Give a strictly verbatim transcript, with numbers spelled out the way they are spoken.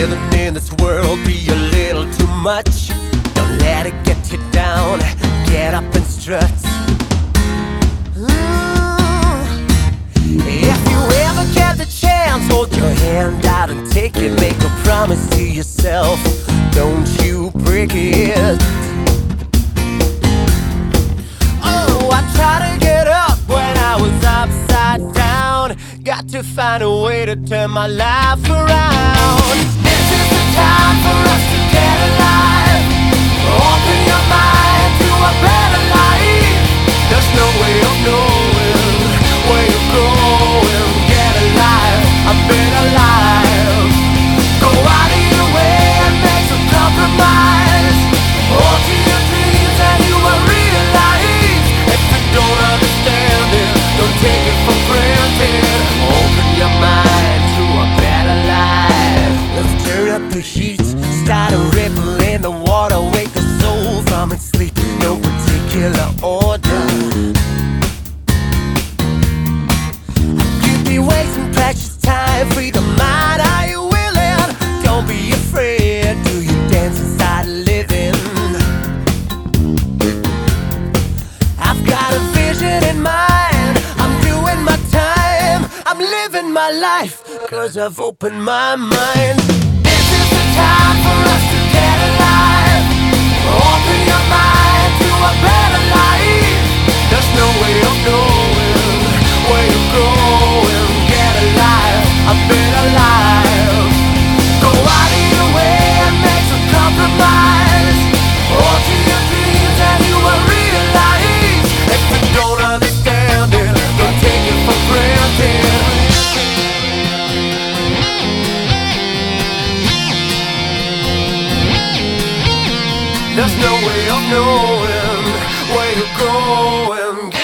Living in this world be a little too much. Don't let it get you down. Get up and strut. Mm. If you ever get the chance, hold your hand out and take it. Make a promise to yourself, don't you break it. Oh, I tried to get up when I was upside down. Got to find a way to turn my life around. This is the time for us to get alive. Open your mind to a better life. There's no way of knowing where you're going. Get alive, I've been alive. Go out of your way and make some compromise. Hold to your dreams and you will realize. If you don't understand it, don't take it for granted. Open your mind to a better life. Let's turn up the heat, start a ripple in the water. Wake the soul from its sleep, no particular order. You'd be wasting precious time, free the mind, are you willing? Don't be afraid, do you dance inside living? I've got a vision in mind, I'm doing my time, I'm living my life, cause I've opened my mind. This is the time for us to get alive. Open your mind to a better life. There's no way of knowing where you're going. Get alive, I've been alive. Go out of your way and make some compromise. Hold to your dreams and you will realize. If you don't understand it, don't take it for granted. There's no way of knowing where you're going.